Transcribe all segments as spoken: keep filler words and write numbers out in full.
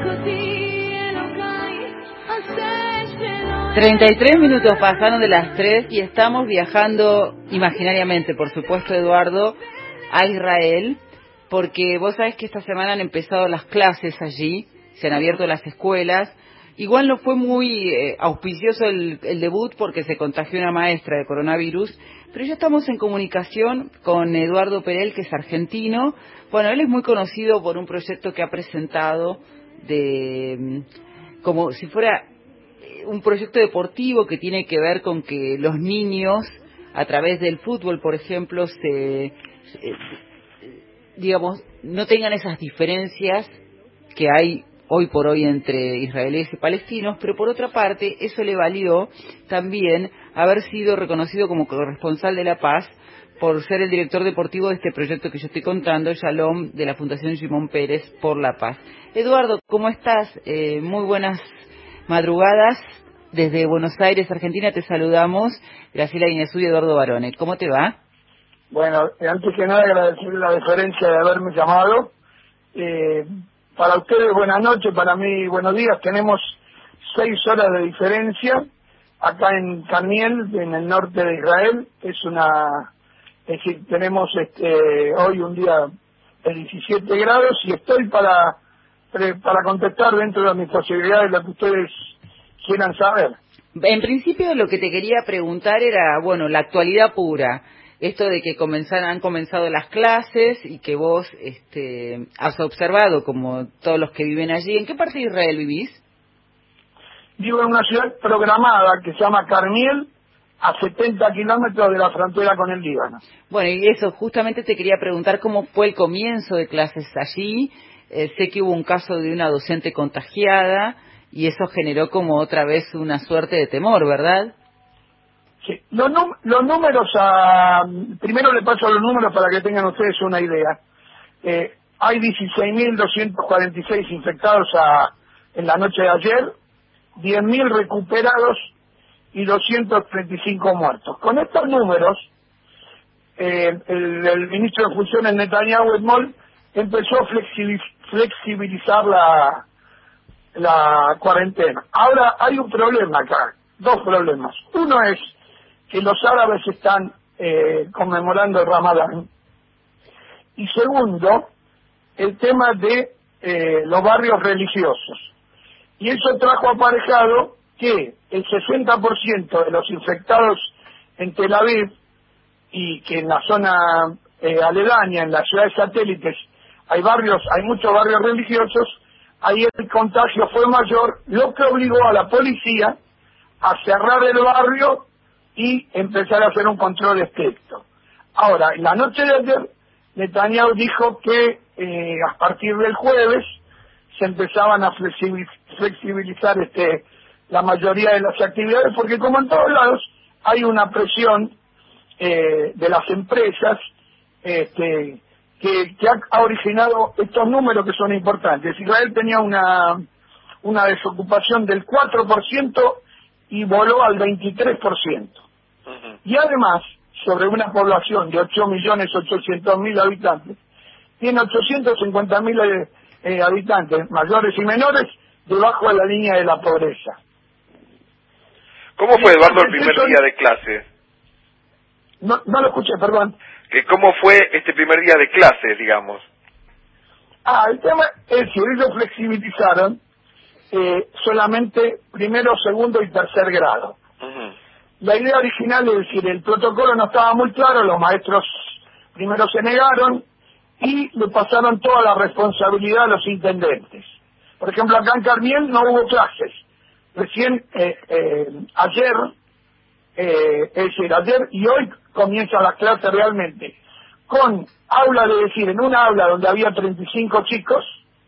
treinta y tres minutos pasaron de las tres y estamos viajando imaginariamente, por supuesto, Eduardo, a Israel, porque vos sabés que esta semana han empezado las clases allí, se han abierto las escuelas. Igual no fue muy eh, auspicioso el, el debut porque se contagió una maestra de coronavirus, pero ya estamos en comunicación con Eduardo Perel, que es argentino. Bueno, él es muy conocido por un proyecto que ha presentado de como si fuera un proyecto deportivo que tiene que ver con que los niños, a través del fútbol, por ejemplo, se, eh, digamos, no tengan esas diferencias que hay hoy por hoy entre israelíes y palestinos, pero por otra parte, eso le valió también haber sido reconocido como corresponsal de la paz por ser el director deportivo de este proyecto que yo estoy contando, Shalom, de la Fundación Shimon Peres por la Paz. Eduardo, ¿cómo estás? Eh, muy buenas madrugadas. Desde Buenos Aires, Argentina, te saludamos. Graciela Guinesú y Eduardo Barone. ¿Cómo te va? Bueno, antes que nada agradecer la deferencia de haberme llamado. Eh, para ustedes buenas noches, para mí buenos días. Tenemos seis horas de diferencia acá en Carmiel, en el norte de Israel. Es una, es decir, tenemos este hoy un día de diecisiete grados y estoy para para contestar dentro de mis posibilidades lo que ustedes quieran saber. En principio lo que te quería preguntar era, bueno, la actualidad pura, esto de que comenzar, han comenzado las clases y que vos este, has observado, como todos los que viven allí. ¿En qué parte de Israel vivís? Vivo en una ciudad programada que se llama Carmiel, a setenta kilómetros de la frontera con el Líbano. Bueno, y eso, justamente te quería preguntar cómo fue el comienzo de clases allí. Eh, sé que hubo un caso de una docente contagiada y eso generó como otra vez una suerte de temor, ¿verdad? Sí, los, num los números, a... primero le paso los números para que tengan ustedes una idea. Eh, hay dieciséis mil doscientos cuarenta y seis infectados a... en la noche de ayer, diez mil recuperados y doscientos treinta y cinco muertos. Con estos números, eh, el, el ministro de Funciones Netanyahu Edmol empezó a flexibilizar la, la cuarentena. Ahora hay un problema acá, dos problemas. Uno es que los árabes están eh, conmemorando el Ramadán. Y segundo, el tema de eh, los barrios religiosos. Y eso trajo aparejado que el sesenta por ciento de los infectados en Tel Aviv y que en la zona eh, aledaña, en las ciudades satélites, hay barrios, hay muchos barrios religiosos, ahí el contagio fue mayor, lo que obligó a la policía a cerrar el barrio y empezar a hacer un control estricto. Ahora, en la noche de ayer, Netanyahu dijo que eh, a partir del jueves se empezaban a flexibilizar este, la mayoría de las actividades, porque como en todos lados hay una presión eh, de las empresas este, que, que ha originado estos números que son importantes. Israel tenía una, una desocupación del cuatro por ciento y voló al veintitrés por ciento. Uh-huh. Y además, sobre una población de ocho millones ochocientos mil habitantes, tiene ochocientos cincuenta mil eh, eh, habitantes, mayores y menores, debajo de la línea de la pobreza. ¿Cómo fue, Eduardo, el primer día de clase? No, no lo escuché, perdón. ¿Que ¿Cómo fue este primer día de clase, digamos? Ah, el tema es que ellos flexibilizaron eh, solamente primero, segundo y tercer grado. Uh-huh. La idea original es decir, el protocolo no estaba muy claro, los maestros primero se negaron y le pasaron toda la responsabilidad a los intendentes. Por ejemplo, acá en Carmiel no hubo clases. Recién eh, eh, ayer, eh, es decir, ayer y hoy comienzan las clases realmente, con aula, de decir, en una aula donde había treinta y cinco chicos,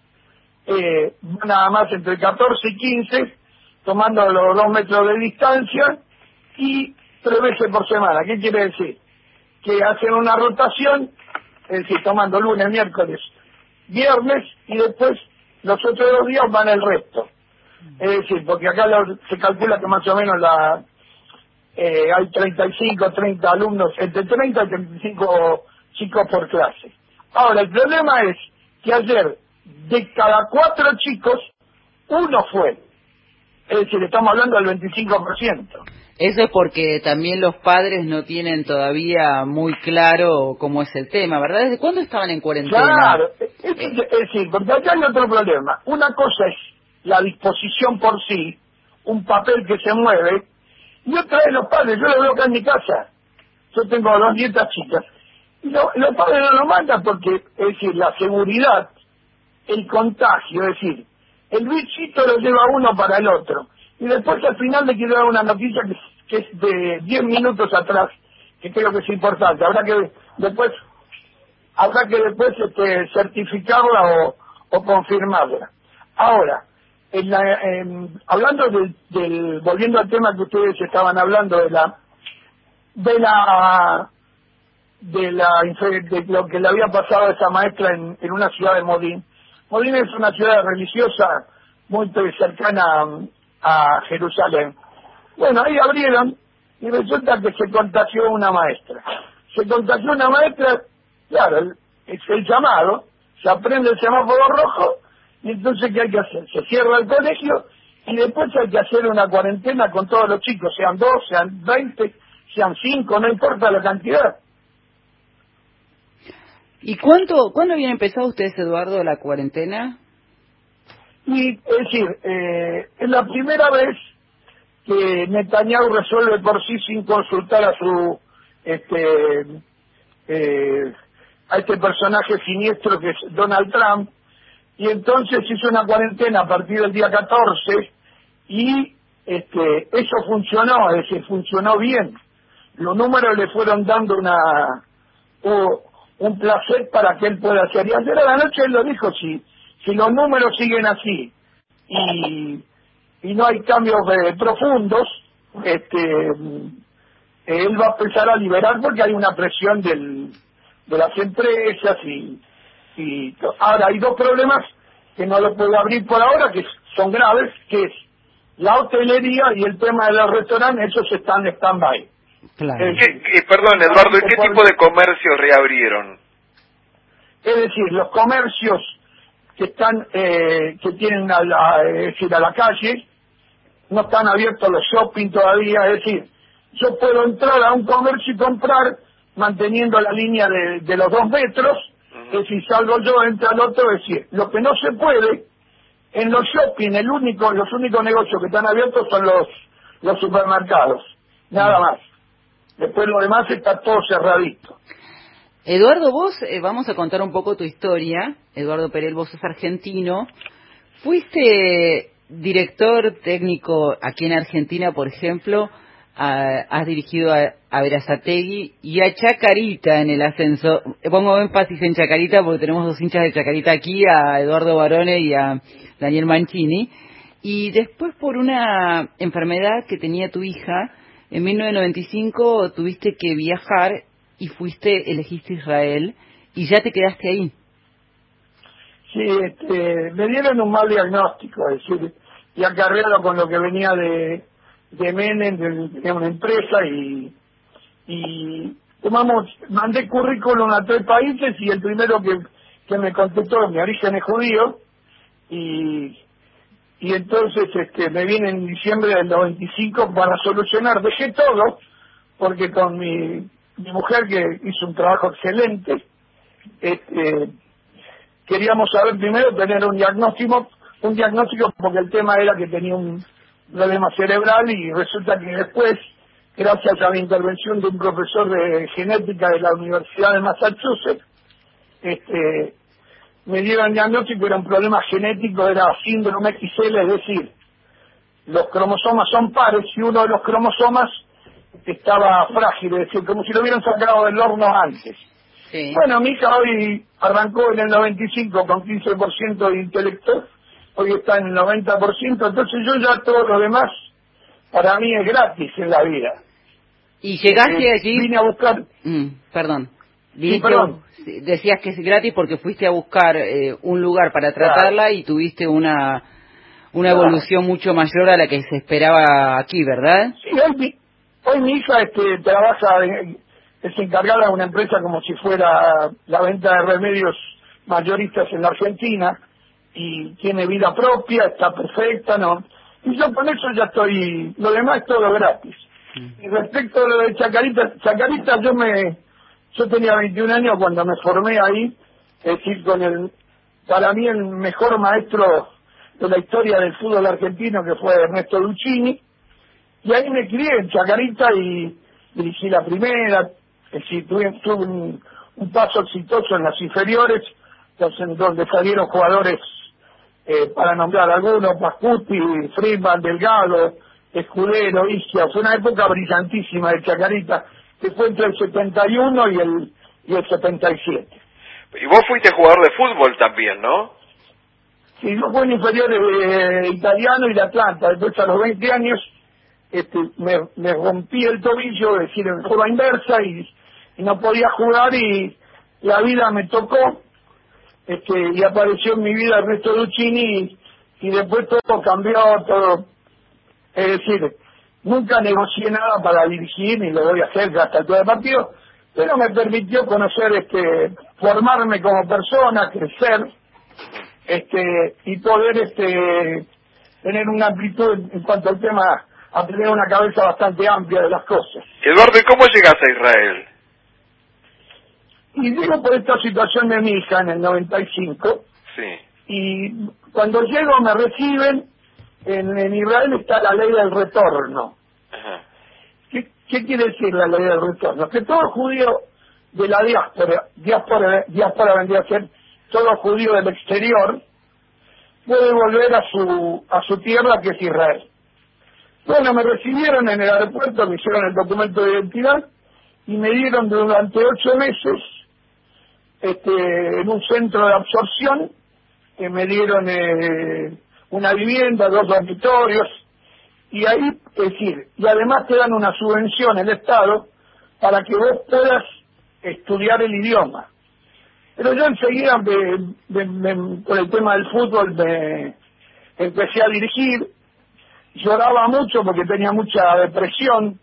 eh, nada más entre catorce y quince, tomando los dos metros de distancia, y tres veces por semana. ¿Qué quiere decir? Que hacen una rotación, es decir, tomando lunes, miércoles, viernes, y después los otros dos días van el resto. Es decir, porque acá lo, se calcula que más o menos la eh, hay treinta y cinco, treinta alumnos, entre treinta y treinta y cinco chicos por clase. Ahora, el problema es que ayer, de cada cuatro chicos, uno fue. Es decir, estamos hablando del veinticinco por ciento. Eso es porque también los padres no tienen todavía muy claro cómo es el tema, ¿verdad? ¿Desde cuándo estaban en cuarentena? Claro, es, es, es decir, porque acá hay otro problema. Una cosa es la disposición por sí, un papel que se mueve, y otra es los padres. Yo lo veo acá en mi casa. Yo tengo dos nietas chicas. Y lo, los padres no lo mandan porque, es decir, la seguridad, el contagio, es decir, el bichito lo lleva uno para el otro. Y después al final le quiero dar una noticia que, que es de diez minutos atrás, que creo que es importante. Habrá que después, habrá que después este, certificarla o, o confirmarla. Ahora, en la, en, hablando del, del, volviendo al tema que ustedes estaban hablando de la, de la, de la, de lo que le había pasado a esa maestra en, en una ciudad de Modín. Modín es una ciudad religiosa muy cercana a Jerusalén. Bueno, ahí abrieron y resulta que se contagió una maestra. Se contagió una maestra, claro, es el llamado, se aprende el semáforo rojo y entonces ¿qué hay que hacer? Se cierra el colegio y después hay que hacer una cuarentena con todos los chicos, sean dos, sean veinte, sean cinco, no importa la cantidad. ¿Y cuánto, cuándo habían empezado ustedes, Eduardo, la cuarentena? Y, es decir, eh, es la primera vez que Netanyahu resuelve por sí sin consultar a su, este, eh, a este personaje siniestro que es Donald Trump, y entonces hizo una cuarentena a partir del día catorce, y este, eso funcionó, es decir, funcionó bien. Los números le fueron dando una, uh, un placer para que él pueda hacer. Y ayer a la noche él lo dijo, si Si los números siguen así y, y no hay cambios eh, profundos, este, él va a empezar a liberar porque hay una presión del, de las empresas y, y ahora hay dos problemas que no lo puedo abrir por ahora, que son graves, que es la hotelería y el tema de los restaurantes. Esos están en stand-by. Claro. Eh, ¿Qué, qué, perdón, Eduardo, ¿y qué tipo de comercios reabrieron? Es decir, los comercios que están, eh, que tienen a la, es decir, a la calle, no están abiertos los shopping todavía, es decir, yo puedo entrar a un comercio y comprar manteniendo la línea de, de los dos metros, uh-huh. Es decir, salgo yo, entra al otro, es decir, lo que no se puede, en los shopping, el único, los únicos negocios que están abiertos son los, los supermercados, nada uh-huh. más. Después lo demás está todo cerradito. Eduardo, vos, eh, vamos a contar un poco tu historia. Eduardo Perel, vos sos argentino. Fuiste director técnico aquí en Argentina, por ejemplo. A, has dirigido a, a Berazategui y a Chacarita en el ascenso. Pongo énfasis en Chacarita porque tenemos dos hinchas de Chacarita aquí, a Eduardo Barone y a Daniel Mancini. Y después, por una enfermedad que tenía tu hija, en mil novecientos noventa y cinco tuviste que viajar y fuiste, elegiste Israel, y ya te quedaste ahí. Sí, este, me dieron un mal diagnóstico, es decir, y acarreado con lo que venía de, de Menem, de, de una empresa, y, y tomamos, mandé currículum a tres países, y el primero que, que me contestó, mi origen es judío, y, y entonces este, me vine en diciembre del noventa y cinco para solucionar, dejé todo, porque con mi mi mujer, que hizo un trabajo excelente, este, queríamos saber primero, tener un diagnóstico, un diagnóstico porque el tema era que tenía un problema cerebral, y resulta que después, gracias a la intervención de un profesor de genética de la Universidad de Massachusetts, este, me dieron diagnóstico, era un problema genético, era síndrome X L, es decir, los cromosomas son pares y uno de los cromosomas estaba frágil, es decir, como si lo hubieran sacado del horno antes. Sí. Bueno, mi hija hoy arrancó en el noventa y cinco con quince por ciento de intelecto, hoy está en el noventa por ciento, entonces yo ya todo lo demás, para mí es gratis en la vida. ¿Y llegaste eh, allí? Vine a buscar... Mm, perdón. Sí, perdón. Decías que es gratis porque fuiste a buscar eh, un lugar para tratarla, claro, y tuviste una una claro. evolución mucho mayor a la que se esperaba aquí, ¿verdad? Sí, hoy mi, hoy mi hija este, trabaja, es encargada de una empresa como si fuera la venta de remedios mayoristas en la Argentina, y tiene vida propia, está perfecta, ¿no? Y yo con eso ya estoy, lo demás es todo gratis. Y respecto a lo de Chacarita, Chacarita yo me, yo tenía veintiún años cuando me formé ahí, es decir, con el, para mí el mejor maestro de la historia del fútbol argentino, que fue Ernesto Luchini, y ahí me crié en Chacarita y dirigí la primera, es decir, tuve, tuve un, un paso exitoso en las inferiores, entonces, donde salieron jugadores, eh, para nombrar algunos, Pascuti, Friedman, Delgado, Escudero, Isquia. Fue una época brillantísima de Chacarita, que fue entre el setenta y uno y el, y el setenta y siete. Y vos fuiste jugador de fútbol también, ¿no? Sí, yo fui en inferiores de italiano y de Atlanta. Después, a los veinte años, este, me, me rompí el tobillo, es decir, en forma inversa, y, y no podía jugar, y la vida me tocó, este, y apareció en mi vida Ernesto Luchini, y, y después todo cambió, todo. Es decir, nunca negocié nada para dirigir, ni lo voy a hacer hasta el de partido, pero me permitió conocer, este, formarme como persona, crecer, este, y poder, este, tener una amplitud en cuanto al tema, a tener una cabeza bastante amplia de las cosas. Eduardo, ¿y cómo llegas a Israel? Y digo por esta situación de mi hija en el noventa y cinco, Sí. y cuando llego me reciben. En, en Israel está la ley del retorno. Ajá. ¿Qué, ¿Qué quiere decir la ley del retorno? Que todo judío de la diáspora, diáspora, diáspora vendría a ser todo judío del exterior, puede volver a su a su tierra, que es Israel. Bueno, me recibieron en el aeropuerto, me hicieron el documento de identidad y me dieron durante ocho meses este, en un centro de absorción, que me dieron eh, una vivienda, dos dormitorios, y ahí, es decir, y además te dan una subvención el Estado para que vos puedas estudiar el idioma. Pero yo enseguida, me, me, me, con el tema del fútbol, me empecé a dirigir, lloraba mucho porque tenía mucha depresión,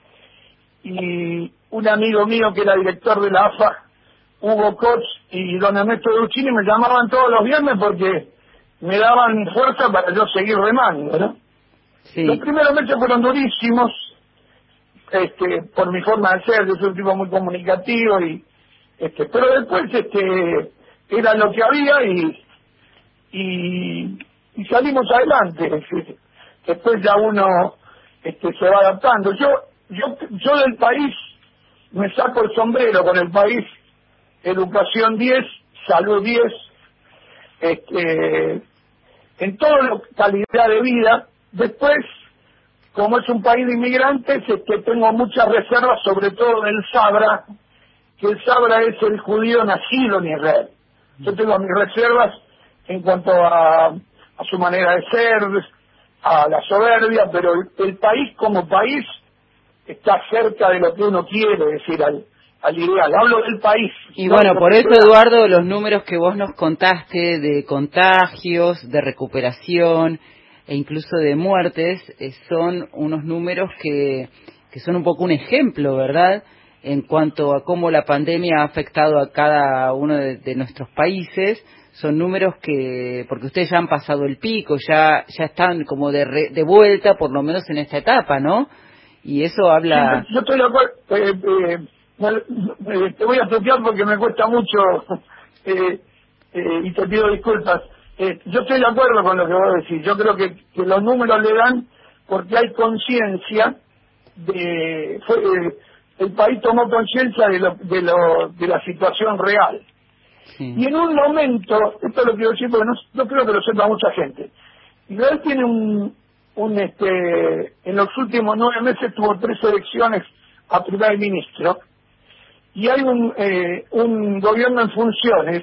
y un amigo mío que era director de la A F A, Hugo Koch y don Ernesto Luchini, me llamaban todos los viernes porque me daban fuerza para yo seguir remando, ¿no? Sí. Los primeros meses fueron durísimos, este, por mi forma de ser. Yo soy un tipo muy comunicativo, y este, pero después este, era lo que había, y y, y salimos adelante. Es decir, después ya uno este, se va adaptando. Yo, yo, yo del país me saco el sombrero con el país. Educación diez, salud diez, este, en toda la calidad de vida. Después, como es un país de inmigrantes, este, tengo muchas reservas, sobre todo del Sabra, que el Sabra es el judío nacido en Israel. Yo tengo mis reservas en cuanto a, a su manera de ser, a la soberbia, pero el, el país como país está cerca de lo que uno quiere, es decir, al al ideal. Hablo del país. Y bueno, por eso, Eduardo, los números que vos nos contaste de contagios, de recuperación e incluso de muertes, eh, son unos números que, que son un poco un ejemplo, ¿verdad?, en cuanto a cómo la pandemia ha afectado a cada uno de, de nuestros países. Son números que, porque ustedes ya han pasado el pico, ya ya están como de, re, de vuelta, por lo menos en esta etapa, ¿no? Y eso habla... Sí, yo estoy de acuerdo. Eh, eh, eh, te voy a toquear porque me cuesta mucho, eh, eh, y te pido disculpas. Eh, yo estoy de acuerdo con lo que vos decís. Yo creo que, que los números le dan porque hay conciencia de... Fue, eh, el país tomó conciencia de, lo, de, lo, de la situación real. Sí. Y en un momento, esto lo quiero decir porque no, no creo que lo sepa mucha gente, Israel tiene un, un este, en los últimos nueve meses tuvo tres elecciones a primer ministro, y hay un, eh, un gobierno en funciones,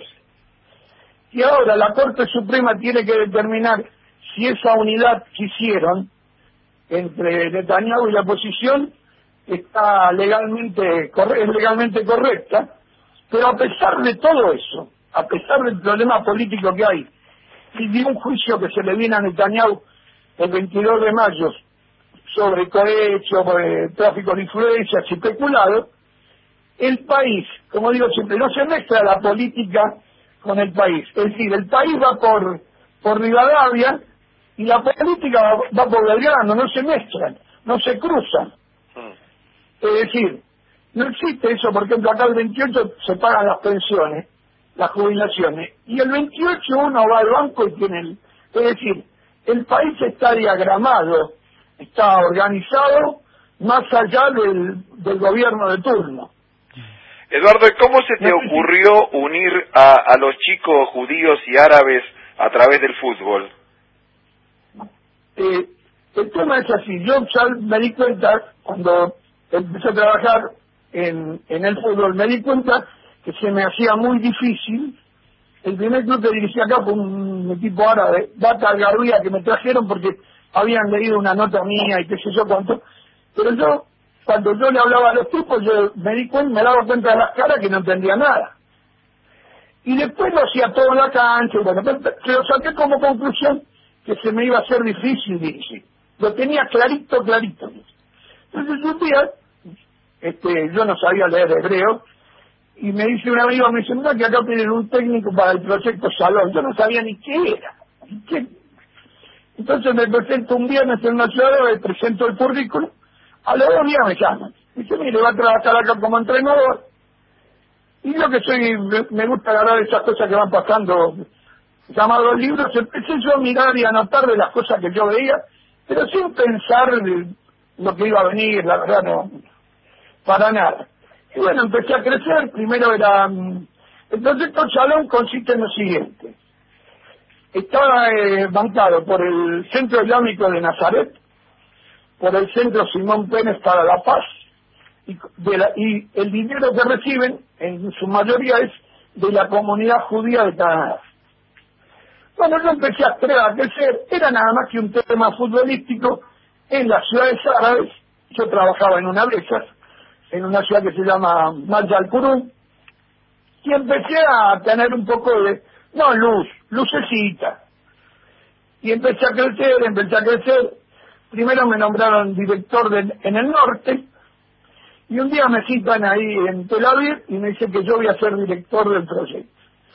y ahora la Corte Suprema tiene que determinar si esa unidad que hicieron entre Netanyahu y la oposición está legalmente, es legalmente correcta. Pero a pesar de todo eso, a pesar del problema político que hay, y de un juicio que se le viene a Netanyahu el veintidós de mayo sobre cohecho, sobre tráfico de influencias y peculado, el país, como digo siempre, no se mezcla la política con el país. Es decir, el país va por por Rivadavia, y la política va, va por Belgrano, no se mezclan, no se cruzan. Es decir, no existe eso. Por ejemplo, acá el veintiocho se pagan las pensiones, las jubilaciones, y el veintiocho uno va al banco y tiene el... Es decir, el país está diagramado, está organizado más allá del, del gobierno de turno. Eduardo, ¿y cómo se te ocurrió unir a, a los chicos judíos y árabes a través del fútbol? Eh, el tema es así. Yo ya me di cuenta, cuando empecé a trabajar en, en el fútbol, me di cuenta que se me hacía muy difícil. El primer club que dirigí acá fue un equipo árabe, Bata Al-Garbiya, que me trajeron porque habían leído una nota mía y qué sé yo cuánto. Pero yo, cuando yo le hablaba a los tipos, yo me di cuenta, me daba cuenta de las caras que no entendía nada. Y después lo hacía todo en la cancha, y bueno, pero, pero saqué como conclusión que se me iba a hacer difícil dirigir. Lo tenía clarito, clarito. Entonces un día, este, yo no sabía leer hebreo, y me dice un amigo, me dice, mira que acá tienen un técnico para el proyecto Salón. Yo no sabía ni qué era. ¿Qué? Entonces me presento un viernes en una ciudad, me presento el currículum, a los dos días me llaman. Dice, mire, va a trabajar acá como entrenador. Y yo que soy, me, me gusta agarrar esas cosas que van pasando, llamados libros, empecé yo a mirar y a anotar de las cosas que yo veía, pero sin pensar lo que iba a venir, la verdad no, para nada. Y bueno, empecé a crecer. Primero era... El proyecto Shalom consiste en lo siguiente. Estaba eh, bancado por el Centro Islámico de Nazaret, por el Centro Simón Pérez para la Paz, y, de la, y el dinero que reciben, en su mayoría, es de la comunidad judía de Canadá. Bueno, yo empecé a crecer. Era nada más que un tema futbolístico en las ciudades árabes. Yo trabajaba en una de esas, en una ciudad que se llama Majal Kurun, y empecé a tener un poco de, no luz, lucecita. Y empecé a crecer, empecé a crecer. Primero me nombraron director de, en el norte, y un día me citan ahí en Tel Aviv y me dicen que yo voy a ser director del proyecto.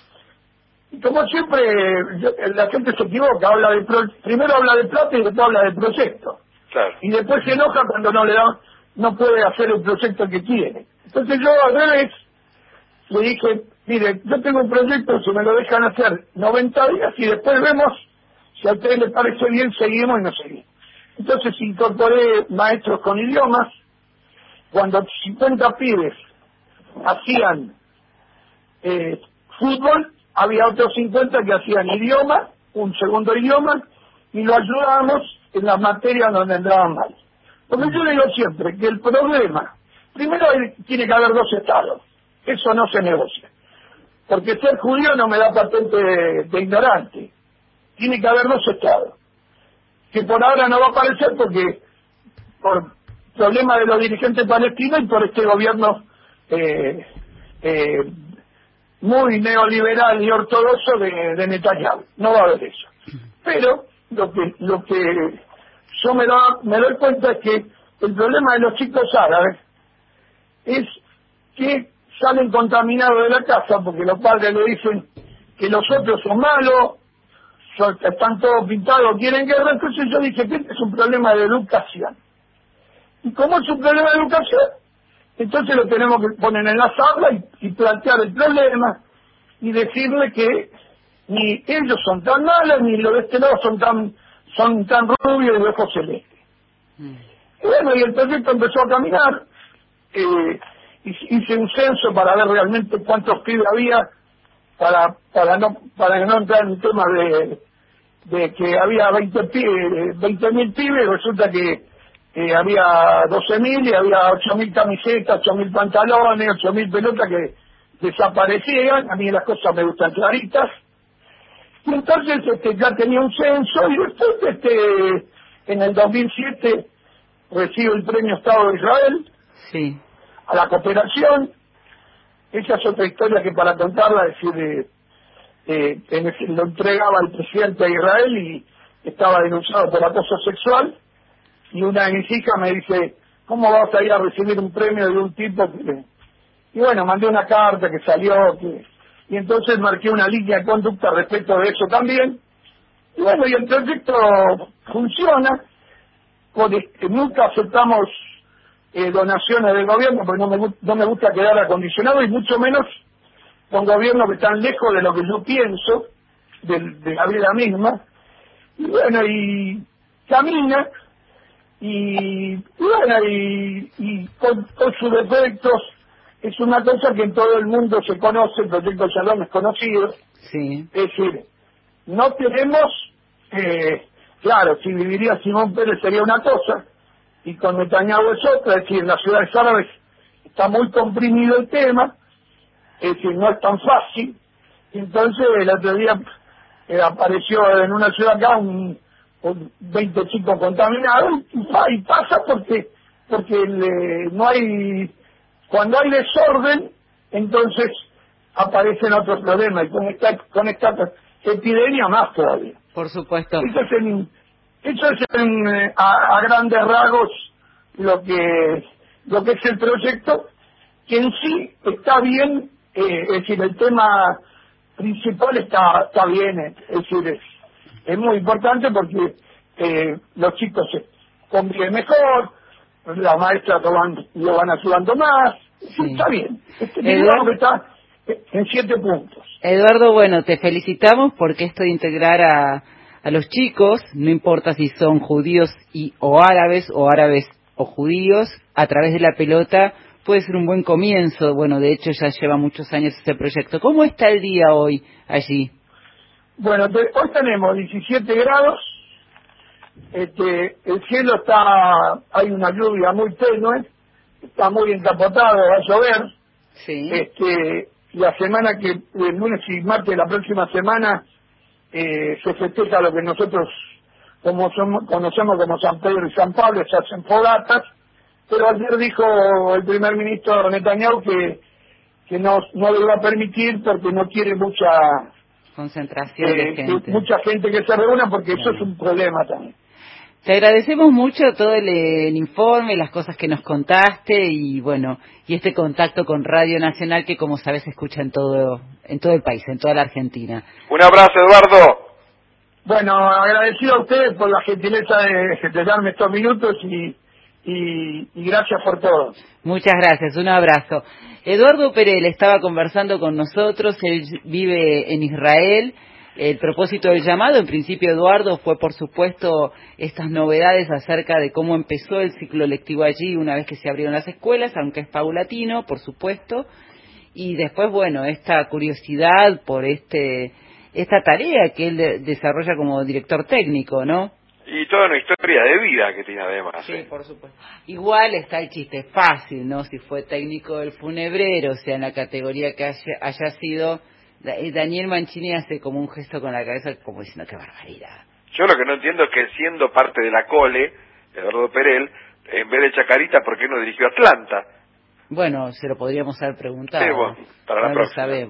Y como siempre, yo, la gente se equivoca, habla de pro, primero habla de plata y después habla de proyecto. Claro. Y después se enoja cuando no le da, no puede hacer el proyecto que quiere. Entonces yo al revés le dije, mire, yo tengo un proyecto, si me lo dejan hacer noventa días y después vemos si a ustedes les parece bien, seguimos y no seguimos. Entonces incorporé maestros con idiomas. Cuando cincuenta pibes hacían eh, fútbol, había otros cincuenta que hacían idioma, un segundo idioma, y lo ayudábamos en las materias donde andaban mal. Porque yo digo siempre que el problema, primero hay, tiene que haber dos estados, eso no se negocia. Porque ser judío no me da patente de, de ignorante, tiene que haber dos estados, que por ahora no va a aparecer porque por problema de los dirigentes palestinos y por este gobierno eh, eh, muy neoliberal y ortodoxo de, de Netanyahu. No va a haber eso. Pero lo que lo que yo me, da, me doy cuenta es que el problema de los chicos árabes es que salen contaminados de la casa porque los padres le dicen que los otros son malos, son, están todos pintados, quieren guerra. Entonces yo dije que este es un problema de educación. Y como es un problema de educación, entonces lo tenemos que poner en las aulas y, y plantear el problema y decirle que ni ellos son tan malos ni los de este lado son tan son tan rubios y de ojos celestes. Mm. Y bueno, y el proyecto empezó a caminar. Eh, hice un censo para ver realmente cuántos pibes había para para no para no entrar en temas de de que había veinte pibes, veinte mil pibes. Resulta que Eh, había doce mil y había ocho mil camisetas, ocho mil pantalones, ocho mil pelotas que desaparecían. A mí las cosas me gustan claritas. Y entonces este, ya tenía un censo y después este, en el dos mil siete recibo el premio Estado de Israel sí. a la cooperación. Esa es otra historia que para contarla, es decir, eh, eh, en, lo entregaba el presidente de Israel y estaba denunciado por acoso sexual. Y una de mis hijas me dice, ¿cómo vas a ir a recibir un premio de un tipo que...? Y bueno, mandé una carta que salió, que... y entonces marqué una línea de conducta respecto de eso también, Y bueno, y el proyecto funciona, porque nunca aceptamos eh, donaciones del gobierno, porque no me, gu- no me gusta quedar acondicionado, y mucho menos con gobiernos que están lejos de lo que yo pienso, de, de la vida misma. Y bueno, y camina, y, y bueno, y, y con, con sus defectos, es una cosa que en todo el mundo se conoce, el proyecto Shalom es conocido. Sí. Es decir, no tenemos, eh, claro, si viviría Simón Pérez sería una cosa, y con Netanyahu es otra. Es decir, en las ciudades árabes está muy comprimido el tema, es decir, no es tan fácil. Entonces el otro día eh, apareció en una ciudad acá un, un veinte chicos contaminados, y, pa- y pasa porque porque le- no hay, cuando hay desorden, entonces aparecen otros problemas, y con esta, con esta epidemia más todavía. Por supuesto. Eso es en, eso es en, eh, a, a grandes rasgos lo que lo que es el proyecto, que en sí está bien, eh, es decir, el tema principal está está bien, eh, es decir, es, es muy importante porque eh, los chicos se conviven mejor, las maestras lo van, lo van ayudando más, sí, Sí. está bien. Este, Eduardo, digamos que está en siete puntos. Eduardo, bueno, te felicitamos porque esto de integrar a, a los chicos, no importa si son judíos y o árabes, o árabes o judíos, a través de la pelota, puede ser un buen comienzo. Bueno, de hecho ya lleva muchos años ese proyecto. ¿Cómo está el día hoy allí? Bueno, te- hoy tenemos diecisiete grados, este, el cielo está, hay una lluvia muy tenue, está muy encapotado, va a llover. Sí. Este, la semana que, el lunes y martes de la próxima semana, eh, se festeja lo que nosotros como somos, conocemos como San Pedro y San Pablo, se hacen fogatas, pero ayer dijo el primer ministro Netanyahu que, que no, no lo iba a permitir porque no quiere mucha Concentración de eh, que gente. mucha gente que se reúna, porque eso Claro. es un problema también. Te agradecemos mucho todo el, el informe, las cosas que nos contaste y bueno, y este contacto con Radio Nacional que como sabes se escucha en todo en todo el país, en toda la Argentina. Un abrazo, Eduardo. Bueno, agradecido a ustedes por la gentileza de, de darme estos minutos, y, y, y gracias por todo. Muchas gracias, un abrazo. Eduardo Perel estaba conversando con nosotros, él vive en Israel. El propósito del llamado, en principio, Eduardo, fue por supuesto estas novedades acerca de cómo empezó el ciclo lectivo allí una vez que se abrieron las escuelas, aunque es paulatino, por supuesto, y después, bueno, esta curiosidad por este esta tarea que él de- desarrolla como director técnico, ¿no? Y toda una historia de vida que tiene además. Sí, ¿eh? por supuesto. Igual está el chiste fácil, ¿no? Si fue técnico del funebrero, o sea, en la categoría que haya, haya sido, Da- eh, Daniel Mancini hace como un gesto con la cabeza, como diciendo, qué barbaridad. Yo lo que no entiendo es que siendo parte de la Cole, Eduardo Perel, en vez de Chacarita, ¿por qué no dirigió Atlanta? Bueno, se lo podríamos haber preguntado. Sí, bueno, para la No lo próxima. sabemos.